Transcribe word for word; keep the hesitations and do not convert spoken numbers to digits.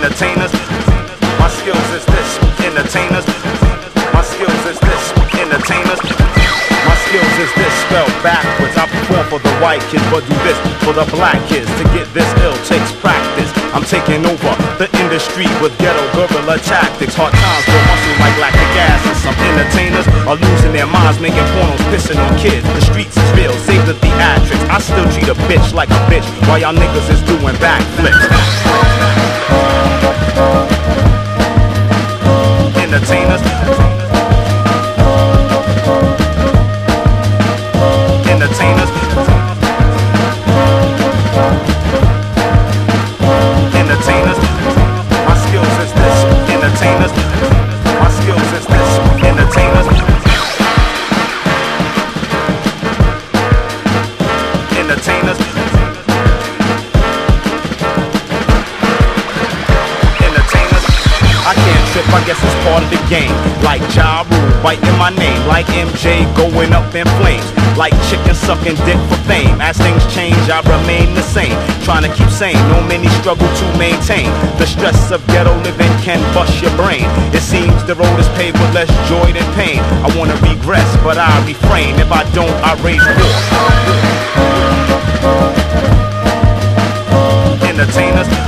entertainers. My skills is this, entertainers. My skills is this, entertainers. My skills is this, spelled backwards. I perform for the white kids, but do this for the black kids. To get this ill takes practice. I'm taking over the industry with ghetto guerrilla tactics. Hard times for muscle like lactic acid. Some entertainers are losing their minds, making pornos, pissing on kids. The streets is real, save the theatrics. I still treat a bitch like a bitch, while y'all niggas is doing backflips. Entertainers. Entertainers. Entertainers. My skills is this. Entertainers. My skills is this. Entertainers. Entertainers. Entertainers. I can't trip, I guess it's part of the game. Like Ja Rule, biting my name. Like M J going up in flames. Like chicken sucking dick for fame. As things change, I remain the same. Trying to keep sane, no many struggle to maintain. The stress of ghetto living can bust your brain. It seems the road is paved with less joy than pain. I wanna regress, but I refrain. If I don't, I raise war. Entertainers.